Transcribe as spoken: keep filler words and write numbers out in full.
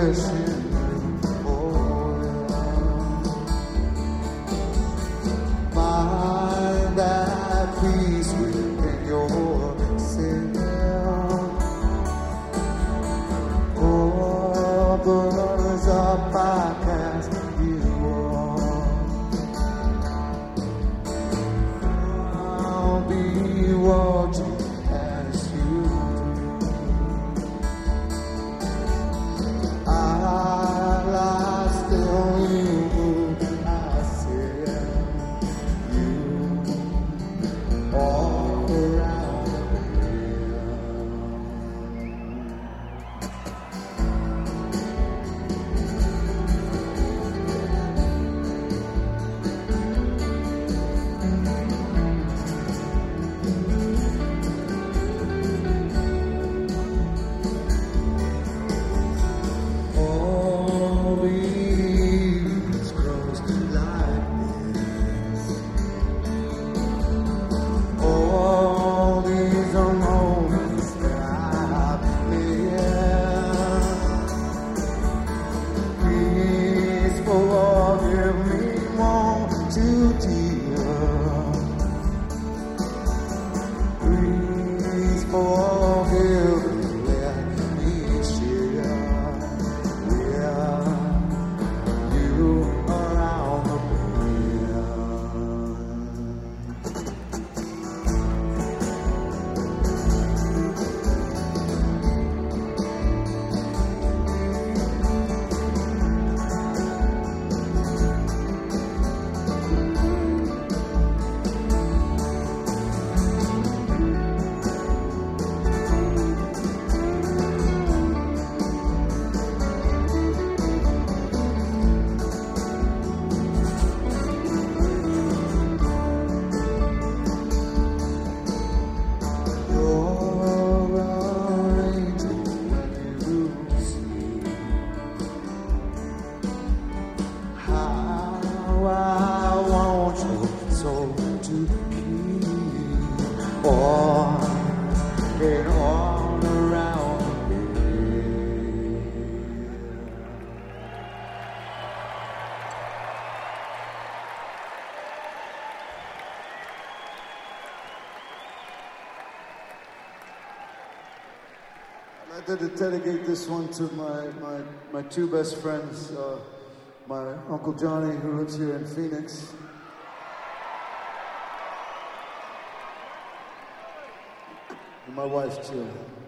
wishing for you. Mind at peace within yourself. Oh, birds up, I cast you off. I'll be watching as you do. I lie still, you move, I said you all around here. All these grows like this. All these are moments that I've lived. Please forgive me, won't you, dear? Please forgive me, let me share with you around the bend. You're an angel when you see how I want your soul to keep on and on around me. I'd like to dedicate this one to my, my, my two best friends, uh, my Uncle Johnny, who lives here in Phoenix, and my wife, Jill.